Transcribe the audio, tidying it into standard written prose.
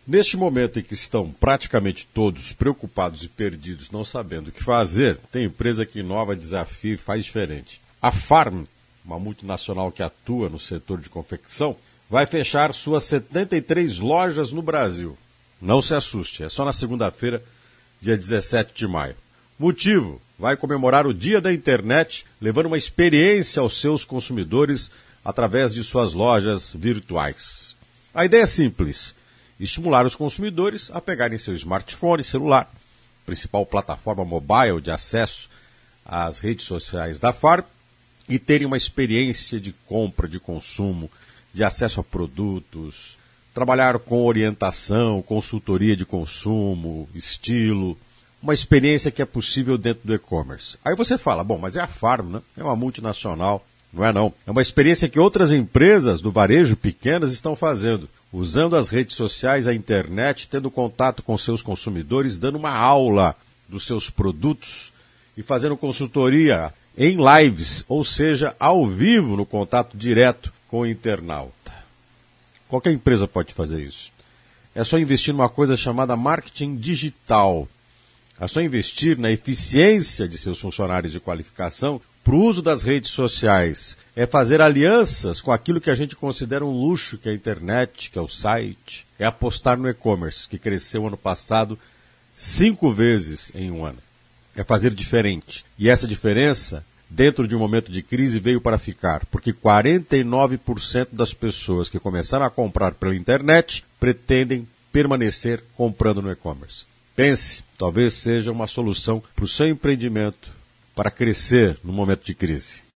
Neste momento em que estão praticamente todos preocupados e perdidos, não sabendo o que fazer, tem empresa que inova, desafia e faz diferente. A Farm, uma multinacional que atua no setor de confecção, vai fechar suas 73 lojas no Brasil. Não se assuste, é só na segunda-feira, dia 17 de maio. Motivo: vai comemorar o Dia da Internet, levando uma experiência aos seus consumidores através de suas lojas virtuais. A ideia é simples: estimular os consumidores a pegarem seu smartphone, celular, principal plataforma mobile de acesso às redes sociais da Farm, e terem uma experiência de compra, de consumo, de acesso a produtos, trabalhar com orientação, consultoria de consumo, estilo, uma experiência que é possível dentro do e-commerce. Aí você fala, bom, mas é a Farm, né? É uma multinacional. Não é não. É uma experiência que outras empresas do varejo pequenas estão fazendo, usando as redes sociais, a internet, tendo contato com seus consumidores, dando uma aula dos seus produtos e fazendo consultoria em lives, ou seja, ao vivo, no contato direto com o internauta. Qualquer empresa pode fazer isso. É só investir numa coisa chamada marketing digital. É só investir na eficiência de seus funcionários de qualificação para o uso das redes sociais. É fazer alianças com aquilo que a gente considera um luxo, que é a internet, que é o site. É apostar no e-commerce, que cresceu ano passado 5 vezes em um ano. É fazer diferente. E essa diferença, dentro de um momento de crise, veio para ficar, porque 49% das pessoas que começaram a comprar pela internet pretendem permanecer comprando no e-commerce. Pense, talvez seja uma solução para o seu empreendimento, para crescer no momento de crise.